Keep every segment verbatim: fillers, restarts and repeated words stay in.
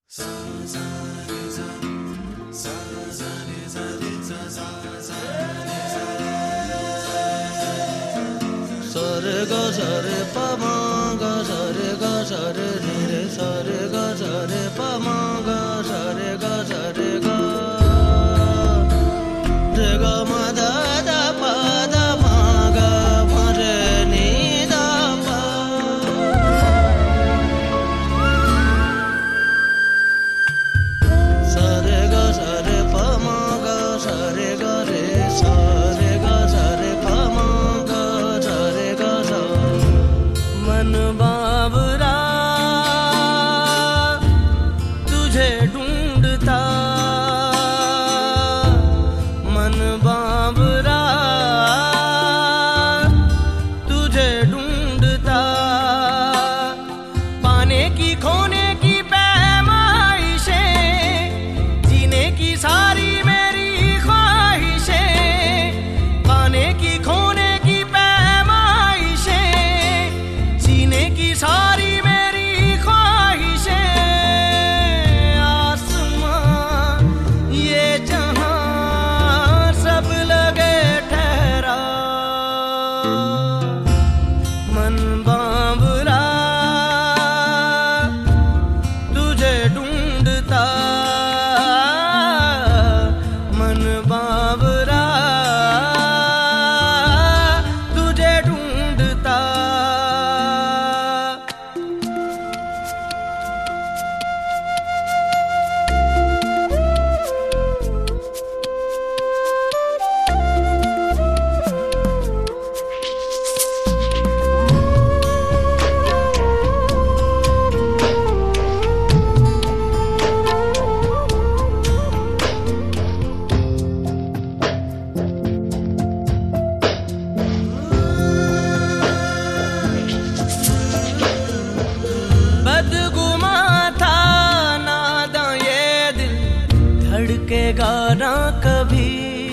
धड़केगा ना कभी,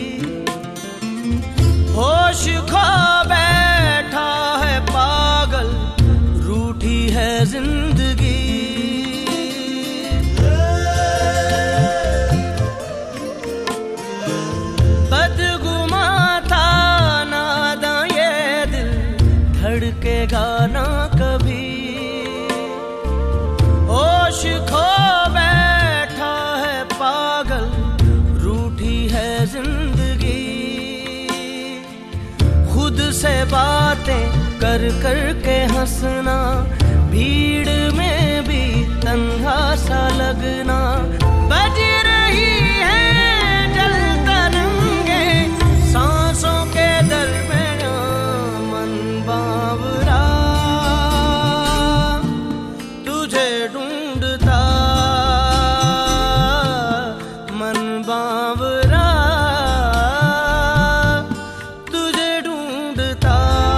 होश खो बैठा है पागल, रूठी है जिंदगी। बदगुमा था नादा ये दिल, धड़केगा ना कभी, होश खो बैठा है पागल, रूठी है जिंदगी। खुद से बातें कर कर के हंसना, भीड़ में भी तन्हा सा लगना। बज रही है जल तरंगे सांसों के दरमियां, मन बावरा तुझे ढूंढता, मन बावरा तुझे ढूंढता।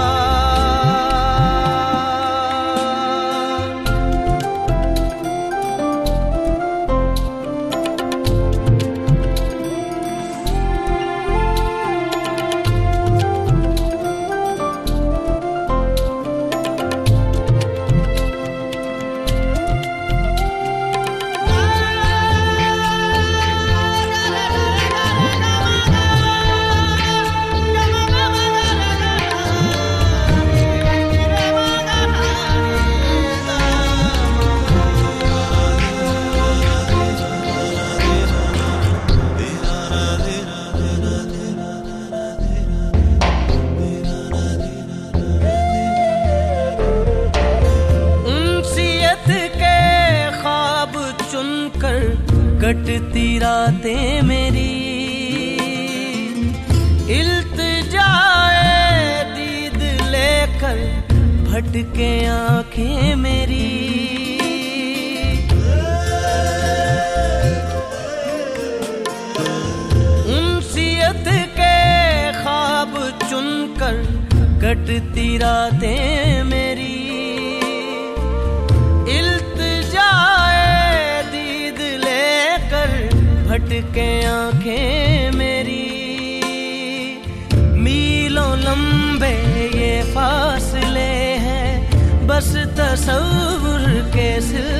कटती रातें मेरी, इल्तिजाए दीद लेकर भटके आंखें मेरी। उनसियत के ख्वाब चुनकर कटती रातें मेरी, भटके आंखें मेरी। मीलों लंबे ये फासले हैं, बस तसव्वुर के सिलसिले